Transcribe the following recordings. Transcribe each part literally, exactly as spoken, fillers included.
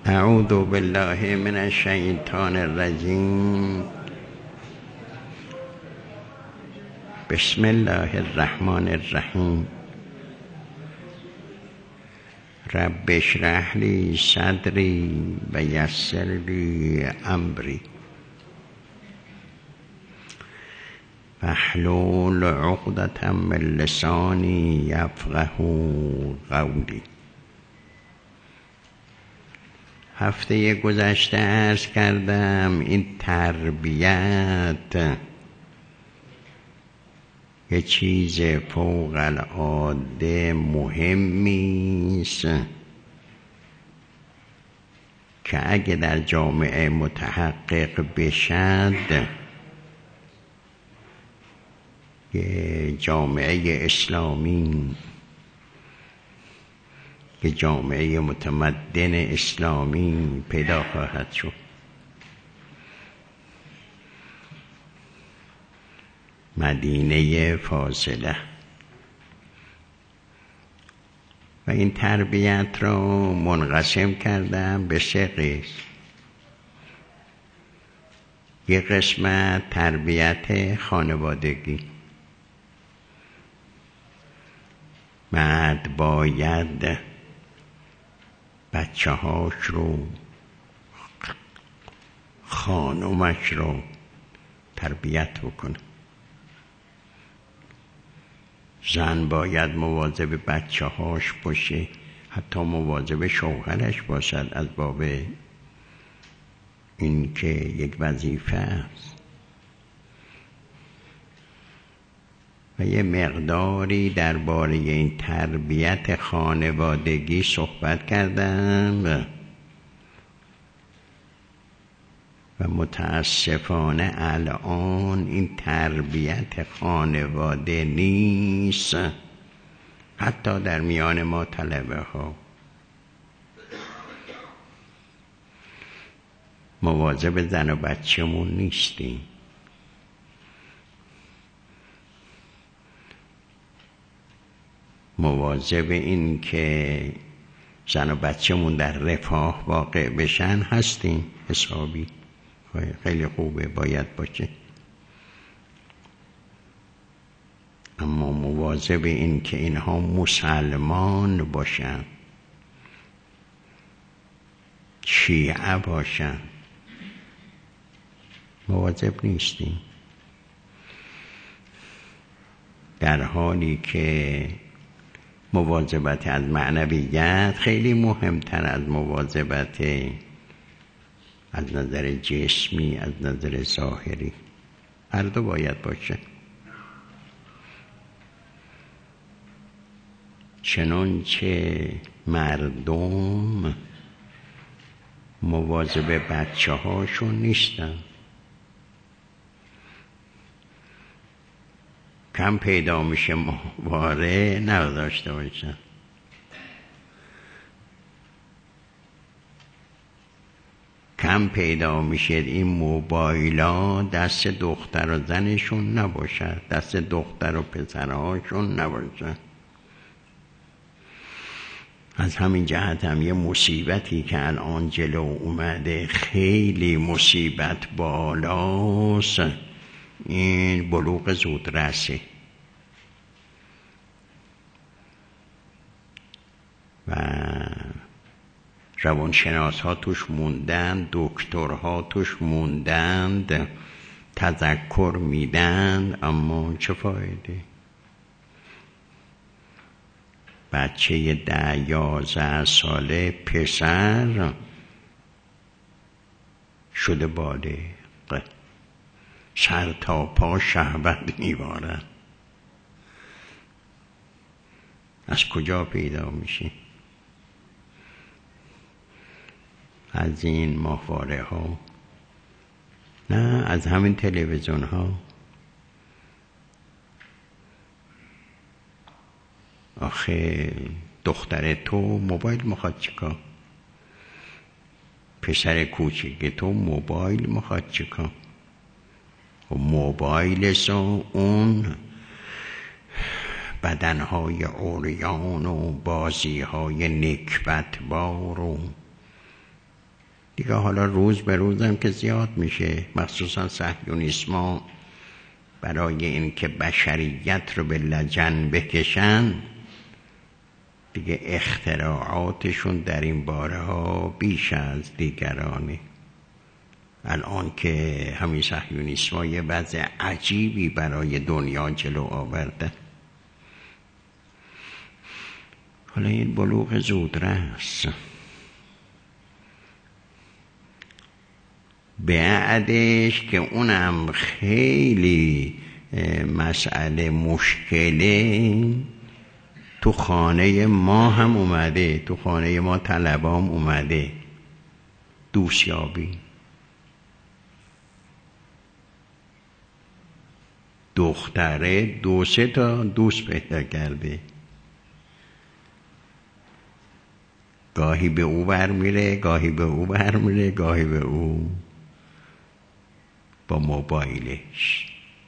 اعوذ بالله من الشیطان الرجیم. بسم الله الرحمن الرحیم. رب اشرح لی صدری و یسر لی امری واحلل عقدة من لسانی یفقهوا قولی. هفته گذشته عرض کردم این تربیت یه چیز فوق العاده مهمی است که اگه در جامعه متحقق بشد، یه جامعه اسلامی، که جامعه متمدن اسلامی پیدا خواهد شد. مدینه فاضله. و این تربیت را منقسم کردم به سه قسم. یک قسمت تربیت خانوادگی. مرد باید بچه هاش رو، خانومش رو تربیت بکنه. زن باید مواظب بچه هاش باشه، حتی مواظب شوهرش باشد، از باب این که یک وظیفه است. و یه مقداری درباره این تربیت خانوادگی صحبت کردم و متاسفانه الان این تربیت خانواده نیست، حتی در میان ما طلبه ها. مواظب زن و بچه‌مون نیستیم. مواظب این که زن و بچه‌مون در رفاه واقع بشن هستیم حسابی. خیلی خوبه، باید باشه. اما مواظب این که اینها مسلمان باشن، شیعه باشن، مواظب نیستیم. در حالی که مواظبت از معنویت خیلی مهمتر از مواظبت از نظر جسمی، از نظر ظاهری. هر دو باید باشه. چنانچه مردم مواظب بچه هاشون نیستن. کم پیدا میشه ماهواره نداشته باشن. کم پیدا میشه این موبایلا دست دختر و زنشون نباشد، دست دختر و پسرهاشون نباشد. از همین جهت هم یه مصیبتی که الان جلو اومده، خیلی مصیبت بالاست، این بلوغ زودرسه. و روانشناس ها توش موندن، دکترها توش موندند، تذکر میدن، اما چه فایده؟ بچه ده یازده ساله پسر شده بالغ، سر تا پا شهوت میبارد. از کجا پیدا میشه؟ از این ماهواره ها؟ نه، از همین تلویزیون ها. آخه دختر تو موبایل میخواد چیکار؟ پسر کوچیک تو موبایل میخواد چیکار؟ موبایل سو اون بدنهای عریان و بازیهای نکبتبار و دیگه حالا روز به روزم که زیاد میشه، مخصوصا صهیونیسما برای این که بشریت رو به لجن بکشن، دیگه اختراعاتشون در این باره ها بیش از دیگرانه. الان که همین صهیونیسما یه وضع عجیبی برای دنیا جلو آورده. حالا این بلوغ زودرس بعدش که اونم خیلی مسئله مشکله، تو خانه ما هم اومده، تو خانه ما طلبام اومده، دوستیابی. دختره دو سه تا دوست پیدا کرده، گاهی به او برمیره، گاهی به او برمیره، گاهی به او با موبایلش.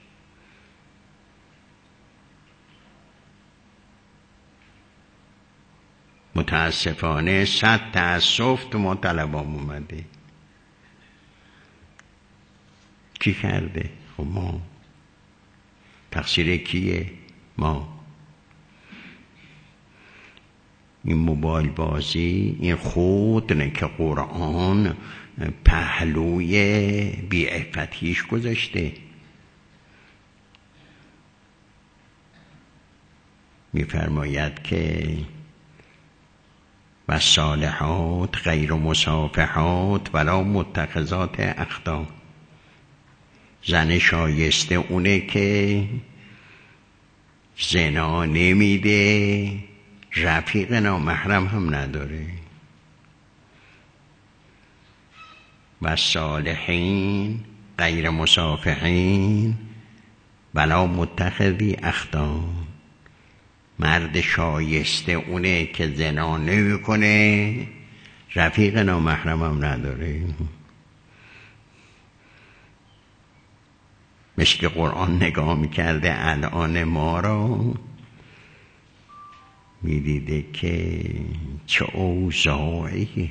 متاسفانه صد تأسف تو ما طلبام اومده. کی کرده؟ خب ما. تقصیر کیه؟ ما. این موبایل بازی، این خودنه که قرآن پهلوی بیعفتیش گذاشته. میفرماید که و صالحات غیر مصافحات ولا متخذات اخدان. زن شایسته اونه که زنا نمیده، رفیق نامحرم هم نداره. و صالحین غیر مصافحین ولا متخذی اخدان. مرد شایسته اونه که زنا نمیکنه، رفیق نامحرم هم نداره. مثل که قرآن نگاه میکرده الان ما را، میدیده که چه اوضاعی.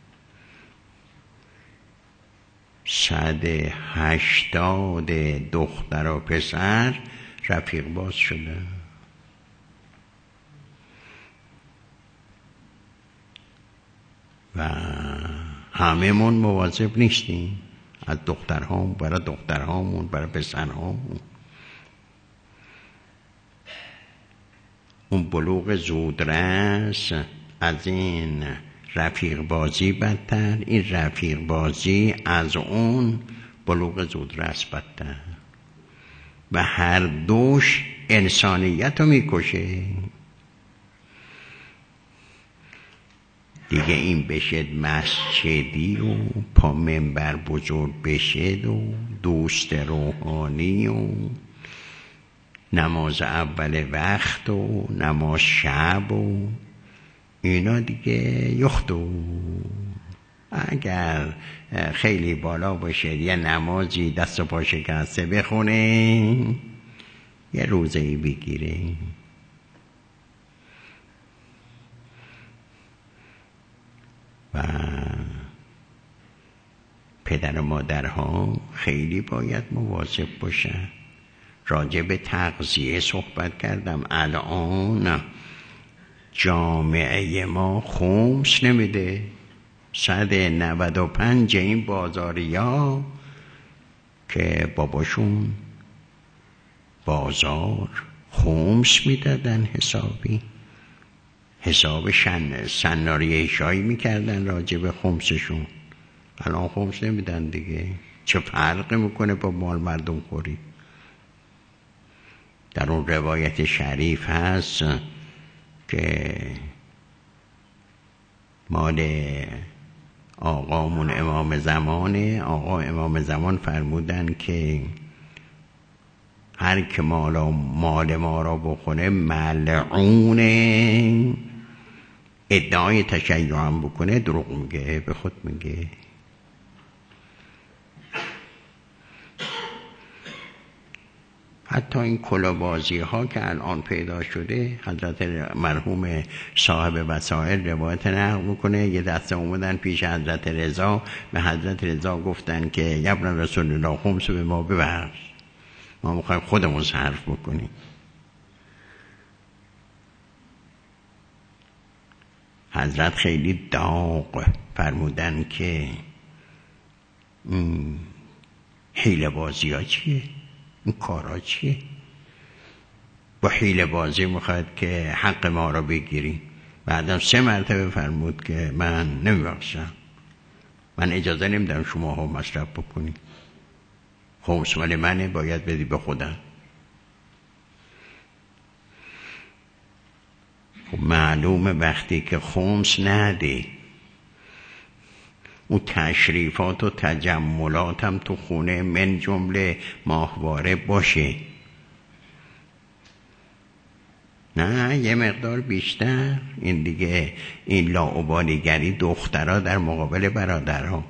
صد هشتاد دختر و پسر رفیق باز شده. و همه من مواظب نیستیم، از دخترهامون برای دخترهامون برای پسرهامون. اون بلوغ زودرس از این رفیق بازی بدتر، این رفیق بازی از اون بلوغ زودرس بدتر، و هر دوش انسانیت رو میکشه. دیگه این بشد مسجدی و پا منبر بزرگ بشد و دوست روحانی و نماز اول وقت و نماز شب و اینا دیگه یختو. اگر خیلی بالا باشه یه نمازی دست و پا شکسته بخونه، یه روزه‌ای بگیره. و پدر و مادرها خیلی باید مواظب باشن. راجع به تغذیه صحبت کردم. الان جامعه ما خمس نمیده. صد نود و پنج این بازاریا که باباشون بازار خمس میدادن، حسابی حساب شن سناریه شایی میکردن راجع به خمسشون. الان خمس نمیدن دیگه. چه فرق میکنه با مال مردم خوری؟ در اون روایت شریف هست که مال آقامون امام زمانه، آقا امام زمان فرمودن که هر که مال مال ما را بخونه ملعونه. ادعای تشیع هم بکنه دروغ میگه، به خود میگه. حتی این کلابازی ها که الان پیدا شده، حضرت مرحوم صاحب وسائل روایت نقل میکنه یه دسته اومدن پیش حضرت رضا، به حضرت رضا گفتن که یبن رسول الله خمس به ما ببخش، ما میخوایم خودمون صرف بکنیم. حضرت خیلی داغ فرمودن که این حیله بازی ها چیه؟ این کارا چیه؟ با حیله بازی میخواد که حق ما را بگیری. بعدم سه مرتبه فرمود که من نمیبخشم، من اجازه نمیدم شما ها مصرف بکنی، خمس مال منه، باید بدی به خودم. خب معلومه وقتی که خمس نده، اون تشریفات و تجملات هم تو خونه من جمله ماهواره باشه، نه یه مقدار بیشتر. این دیگه این لاابالیگری دخترها در مقابل برادرها،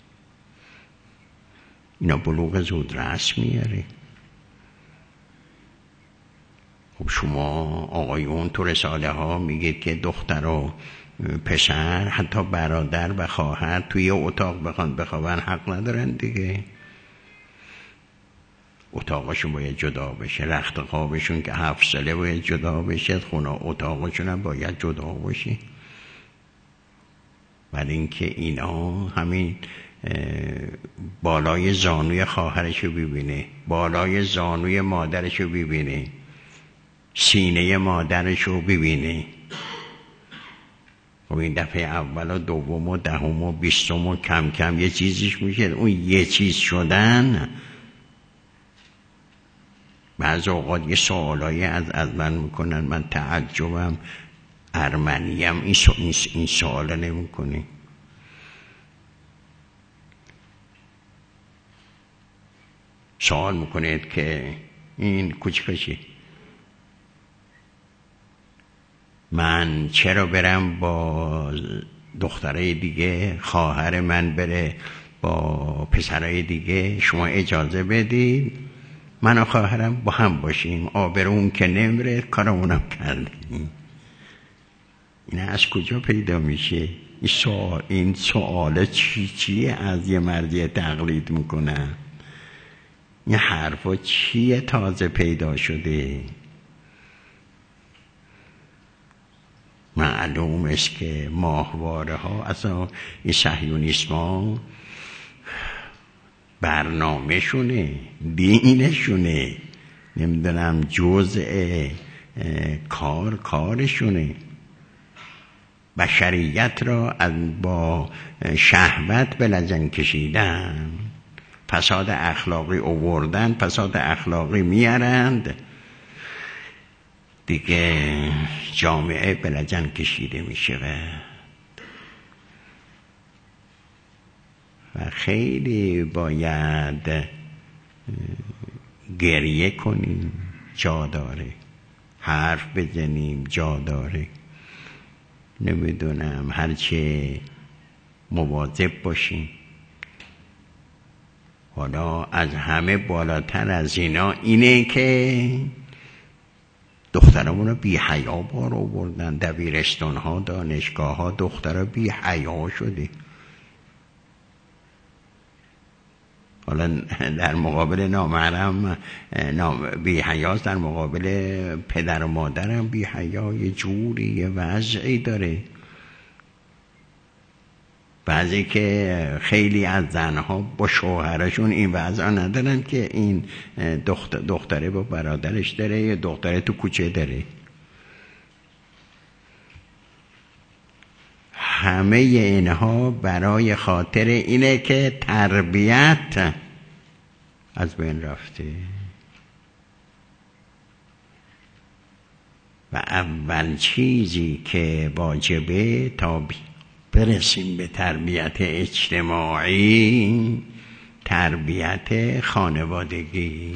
اینا بلوغ زودرس میاره. خب شما آقایون تو رساله ها میگید که دختر و پسر حتی برادر و خواهر توی یه اتاق بخوان بخوابن حق ندارن دیگه. اتاقشون باید جدا بشه، رخت خوابشون که هفت ساله باید جدا بشه، خونه اتاقشون هم باید جدا باشه. ولی اینکه اینا همین بالای زانوی خواهرشو ببینه، بالای زانوی مادرشو ببینه، سینه مادرشو ببینه. خب این دفعه اول و دوم و دهم و بیستم و کم کم یه چیزیش میشه. اون یه چیز شدن بعض اوقات یه سوالایی از از من میکنن، من تعجبم ارمنیم این سو این, این سوالا نمیکنی. سوال میکنید که این کوچکشی من چرا برم با دخترای دیگه، خواهر من بره با پسرای دیگه، شما اجازه بدید من و خواهرم با هم باشیم، آبرون که نمیره کارمونم کردیم. این از کجا پیدا میشه؟ این سوال این سوال چی چیه از یه مردی تقلید میکنن؟ این حرفا چیه تازه پیدا شده؟ معلوم است که ماهواره ها اصلا این صهیونیسم ها برنامه شونه، دینشونه، نمیدونم جزء کار کارشونه. بشریت را با شهوت به لجن کشیدن، فساد اخلاقی آوردن، فساد اخلاقی میارند دیگه، جامعه به لجن کشیده میشه و خیلی باید گریه کنیم، جا داره حرف بزنیم، جا داره. نمیدونم هرچه مواظب باشیم. حالا از همه بالاتر از اینا اینه که دخترمون رو بی حیا بار آوردن، دبیرستان ها، دانشگاه ها دخترها بی حیا شده. حالا در مقابل نامحرم نام بی حیاست، در مقابل پدر و مادرم بی حیا. یه جوری یه وضعی داره. بعضی که خیلی از زنها با شوهرشون این وضع ندارن که این دختر دختره با برادرش داره یا دختره تو کوچه داره. همه اینها برای خاطر اینه که تربیت از بین رفته و اول چیزی که واجبه تا برسیم به تربیت اجتماعی، تربیت خانوادگی،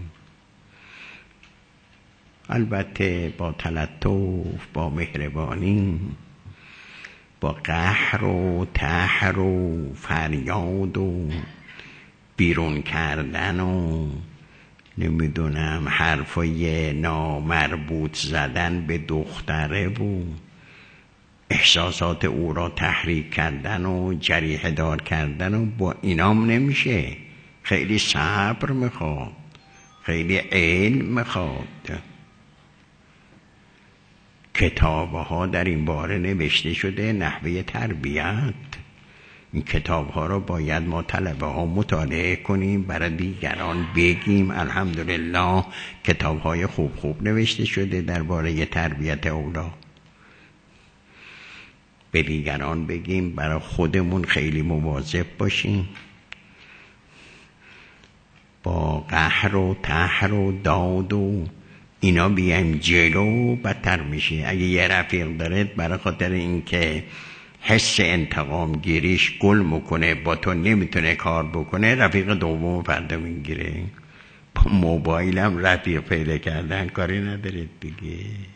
البته با تلطف، با مهربانی، با قهر و تحر و فریاد و بیرون کردن و نمیدونم حرفای نامربوط زدن به دختره و احساسات او را تحریک کردن و جریحه دار کردن و با اینام نمیشه. خیلی صبر میخواد، خیلی علم میخواد. کتابها در این باره نوشته شده، نحوه تربیت. این کتابها را باید ما طلبه ها مطالعه کنیم، برای دیگران بگیم. الحمدلله کتابهای خوب خوب نوشته شده درباره تربیت اولاد. به دیگران بگیم، برای خودمون خیلی مواظب باشیم. با قهر و تحر و داد و اینا بیایم جلو بدتر میشه. اگه یه رفیق دارد برای خاطر اینکه حس انتقام گیریش گل میکنه با تو نمیتونه کار بکنه، رفیق دوم فردا میگیره. با موبایلم رفیق پیدا کردن کاری ندارید دیگه.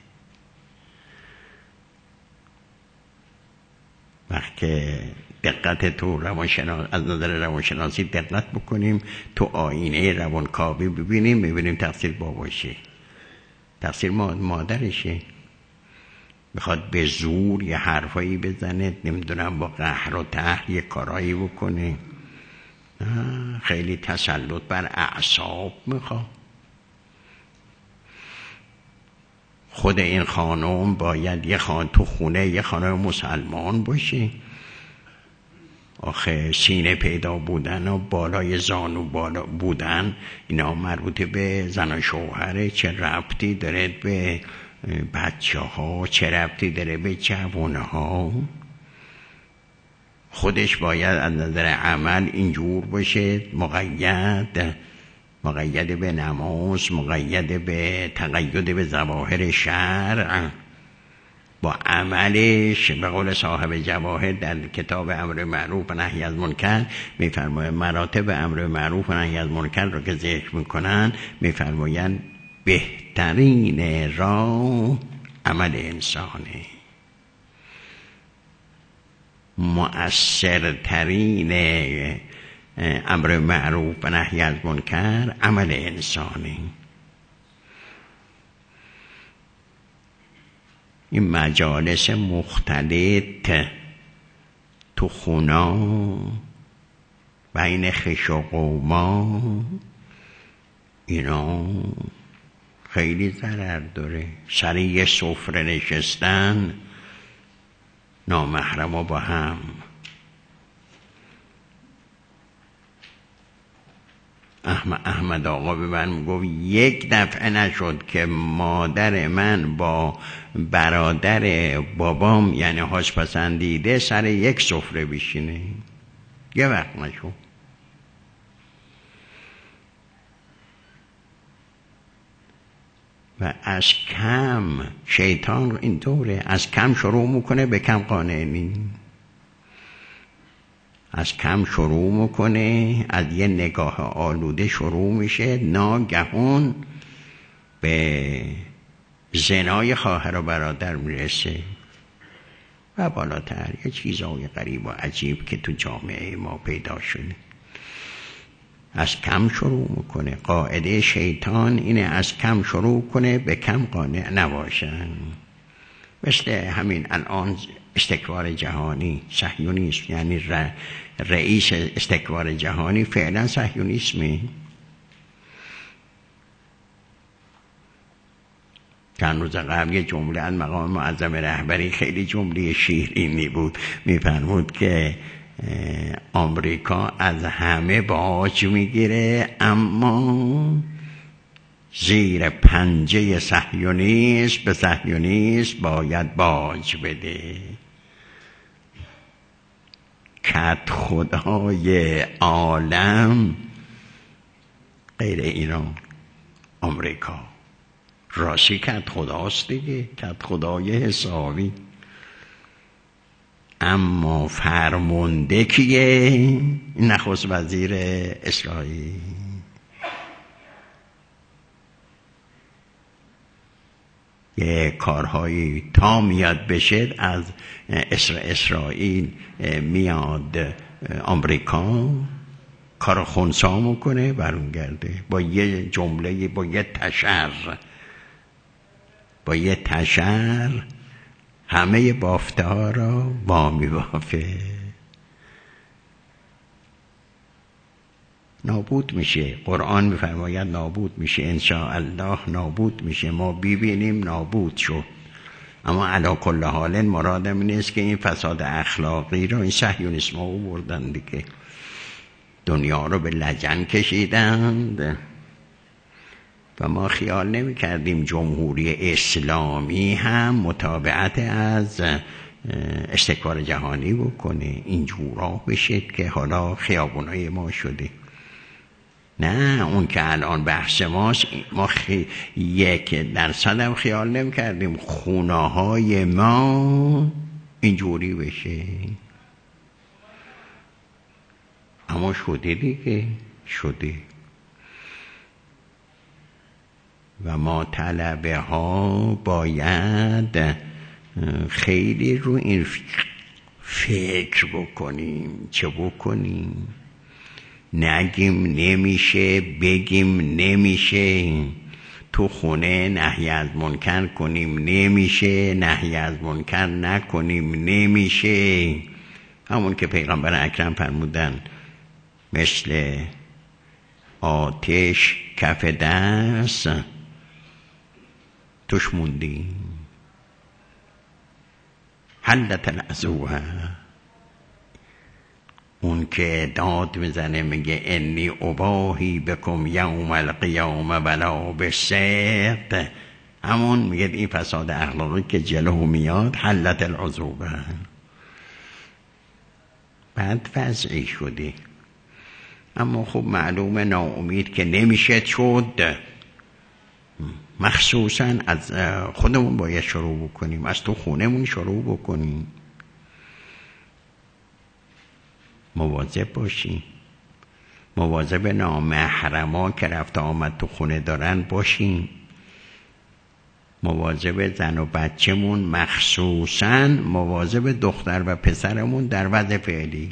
وقتی دقت تو روانشناسی، از نظر روانشناسی دقت بکنیم، تو آینه روانکاوی ببینیم، ببینیم تقصیر باباشه، تقصیر مادرشه. میخواد به زور یه حرفایی بزنه، نمیدونم با قهر و تحر یه کارایی بکنه. خیلی تسلط بر اعصاب میخواد. خود این خانم باید یه خان تو خونه یه خانم مسلمان باشه. آخه سینه پیدا بودن و بالای زانو بالا بودن اینا مربوط به زن و شوهره. چه ربطی داره به بچه ها؟ چه ربطی داره به جوانه ها؟ خودش باید از نظر عمل اینجور باشه، مقید مقید به نماز، مقید به تقید به ظواهر شرع. با عملش به قول صاحب جواهر در کتاب امر معروف و نهی از منکر میفرماید، مراتب امر معروف و نهی از منکر رو که ذکر میکنن میفرمایند بهترین راه عمل انسانه، مؤثرترین امر معروف و نهی از منکر عمل انسانه. این مجالس مختلط تو خونا بین خش و قوما اینا خیلی ضرر داره. سر یه سفره نشستن نامحرما با هم. احمد, احمد آقا به من گفت یک دفعه نشد که مادر من با برادر بابام یعنی هاش پسندیده سر یک سفره بشینه. یه وقت نشد. و از کم شیطان اینطوره، از کم شروع میکنه به کم قانع نی. از کم شروع میکنه، از یه نگاه آلوده شروع میشه، ناگهان به زنای خواهر و برادر میرسه و بالاتر یه چیزای غریب و عجیب که تو جامعه ما پیدا شده. از کم شروع میکنه. قاعده شیطان اینه از کم شروع کنه به کم قانع نباشن. مثل همین الان استکبار جهانی، صهیونیسم، یعنی رئیس استکبار جهانی فعلا صهیونیسمه. چند روز قبل یه جمله از مقام معظم رهبری خیلی جمله شیرینی بود، میفرمود که آمریکا از همه باج میگیره اما زیر پنجه صهیونیست به صهیونیست باید باج بده. کت خدای عالم غیر ایران آمریکا. راستی کت خداست دیگه، کت خدای حسابی. اما فرمانده کیه؟ نخست وزیر اسرائیل. یه کارهایی تا میاد بشه از اسرائیل میاد آمریکا، کار خونسا میکنه برونگرده با یه جمله، با یه تشر با یه تشر همه بافته ها را با میبافه. نابود میشه. قرآن میفرماید نابود میشه، انشاءالله نابود میشه. ما ببینیم نابود شد. اما علی کل حال مرادم این است که این فساد اخلاقی رو این صهیونیسم ها بردن دیگه، دنیا رو به لجن کشیدند و ما خیال نمی کردیم جمهوری اسلامی هم متابعت از استکبار جهانی بکنه، اینجورا بشه که حالا خیابونای ما شده. نه، اون که الان بحث ماست، ما خی... یک درصد هم خیال نمی کردیم خونه های ما اینجوری بشه. اما شده دیگه، شده. و ما طلبه ها باید خیلی رو این فکر بکنیم. چه بکنیم؟ نگیم نمیشه، بگیم نمیشه. تو خونه نهی از منکر کنیم نمیشه، نهی از منکر نکنیم نمیشه. همون که پیغمبر اکرم فرمودن مثل آتش کف دست توش موندیم. حلت العزوه. اون که داد میزنه میگه انی اباهی بکم یوم القیامه ولا بسقط، همون میگه این فساد اخلاقی که جلو میاد حلت العزوبه. بعد وضعی شدی. اما خب معلومه ناامید که نمیشه شد. مخصوصا از خودمون باید شروع بکنیم، از تو خونمون شروع بکنیم. مواظب باشیم، مواظب نامحرما که رفت آمد تو خونه دارن باشیم. مواظب زن و بچه‌مون، مخصوصا مواظب دختر و پسرمون در وضع فعلی.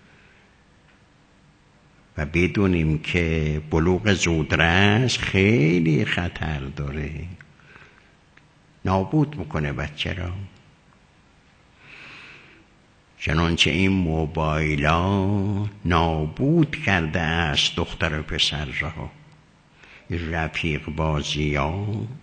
و بدونیم که بلوغ زودرس خیلی خطر داره، نابود میکنه بچه را. چنانچه این موبایلا نابود کرده است دختر و پسر را. رفیق بازی ها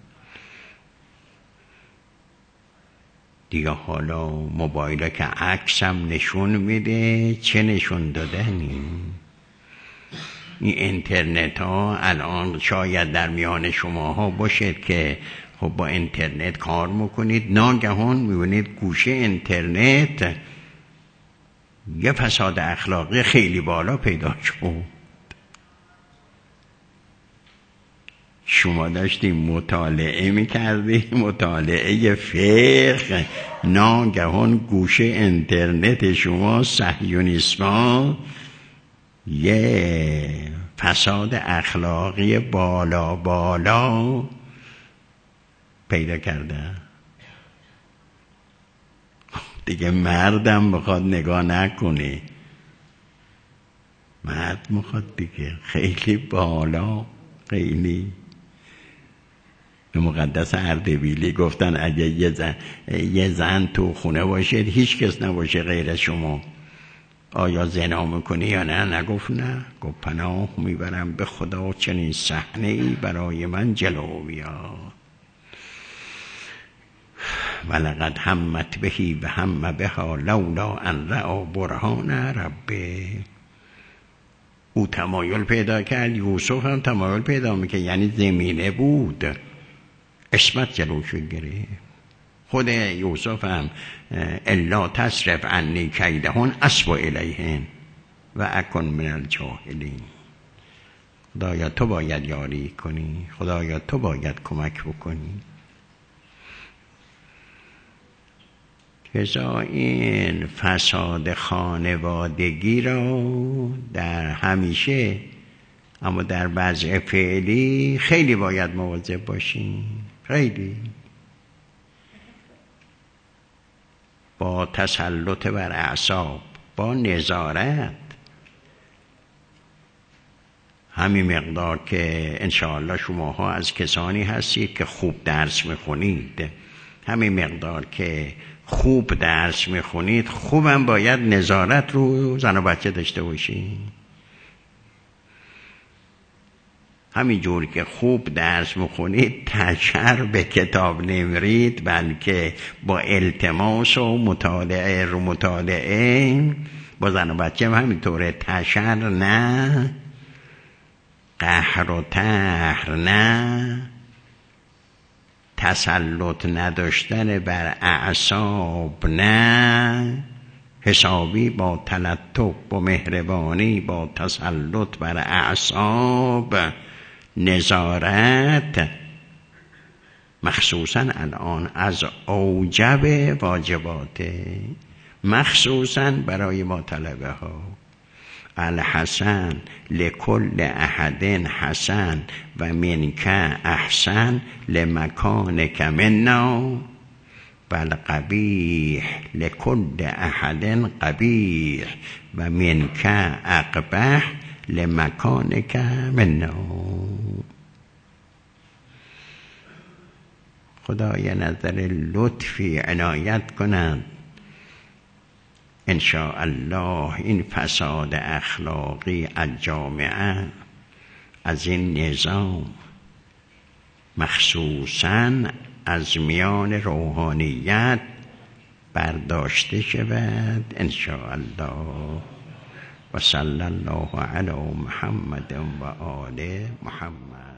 دیگه، حالا موبایلا که عکس هم نشون میده، چه نشون دادنی. این اینترنت ها الان شاید در میان شما ها باشد که خب با اینترنت کار میکنید، ناگهان میبینید گوشه اینترنت یه فساد اخلاقی خیلی بالا پیدا شد. شما داشتیم مطالعه میکردیم، مطالعه فقه، ناگهان گوشه اینترنت شما صهیونیسم یه فساد اخلاقی بالا بالا پیدا کرده. دیگه مردم بخواد نگاه نکنه، مرد میخواد دیگه خیلی بالا. خیلی مقدس اردبیلی گفتن اگه یه زن, یه زن تو خونه باشه هیچ کس نباشه غیر از شما، آیا زنا میکنی یا نه؟ نگفت نه. گفت پناه میبرم به خدا چنین صحنه‌ای برای من جلو بیاد. ولقد همت بهی و هم بها لولا ان رأى برهان ربه. او تمایل پیدا کرد، یوسف هم تمایل پیدا میکنه، یعنی زمینه بود، عصمت جلوشو گرفت. خود یوسف هم الا تصرف عنی کیدهن اصب الیهن و اکن من الجاهلین. خدایا تو باید یاری کنی، خدایا تو باید کمک بکنی. کسا این فساد خانوادگی را در همیشه، اما در وضع فعلی خیلی باید مواظب باشیم. خیلی با تسلط بر اعصاب، با نظارت. همین مقدار که انشاءالله شماها از کسانی هستید که خوب درس میخونید، همین مقدار که خوب درس میخونید، خوبم باید نظارت رو زن و بچه داشته باشید. همین جور که خوب درس میخونید تشر به کتاب نمیرید، بلکه با التماس و مطالعه رو مطالعه، با زن و بچه همینطوره، تشر نه، قهر و تهر نه، تسلط نداشتن بر اعصاب نه، حسابی با تلطف با مهربانی با تسلط بر اعصاب، نظارت مخصوصا الان از اوجب واجباته، مخصوصا برای ما طلبه ها. الحسن لکل احد حسن و منک احسن لمکانک منا و القبیح لکل احد قبیح و منک اقبح لمکانک منا. خدای نظر لطفی عنایت کنند انشاءالله این فساد اخلاقی از جامعه، از این نظام، مخصوصاً از میان روحانیت برداشته شود انشاءالله. و صلی الله علی محمد و آل محمد.